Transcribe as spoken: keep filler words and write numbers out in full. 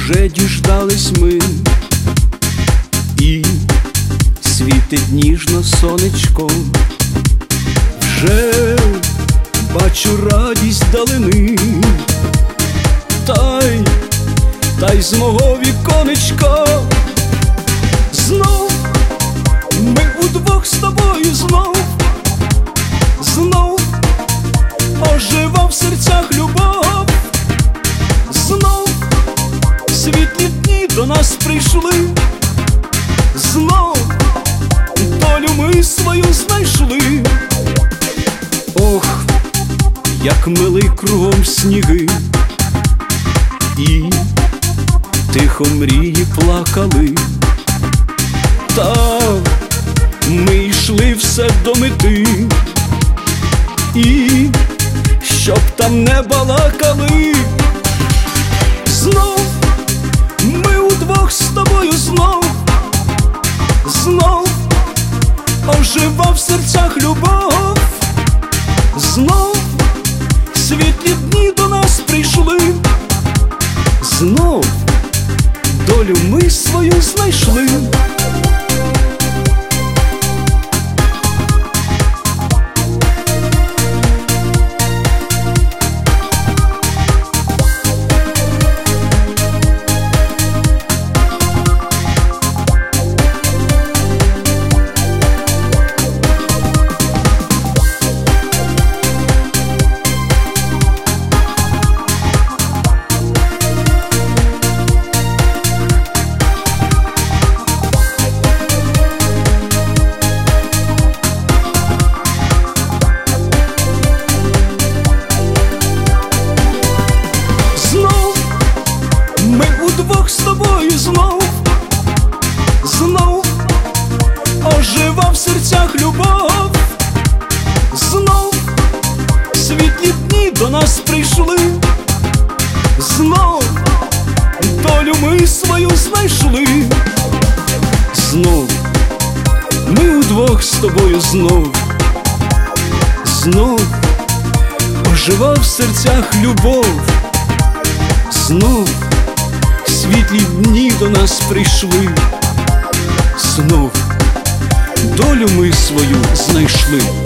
Вже діждались ми, і світить ніжно сонечко. Вже бачу радість далини, та й, та й з мого віконечка. Знов ми удвох з тобою, знов, знов ожива в серцях любов. Знов світлі дні до нас прийшли, знов долю ми свою знайшли. Ох, як мили кругом сніги, і тихо мрії плакали. Та ми йшли все до мети, і щоб там не балакали. Знов ми удвох з тобою, знов, знов ожива в серцях любов. Знов світлі дні до нас прийшли, знов долю ми свою знайшли. Удвох з тобою знов, знов ожива в серцях любов. Знов світлі дні до нас прийшли, знов долю ми свою знайшли. Знов ми удвох з тобою, знов, знов ожива в серцях любов. Знов світлі дні до нас прийшли, знов долю ми свою знайшли.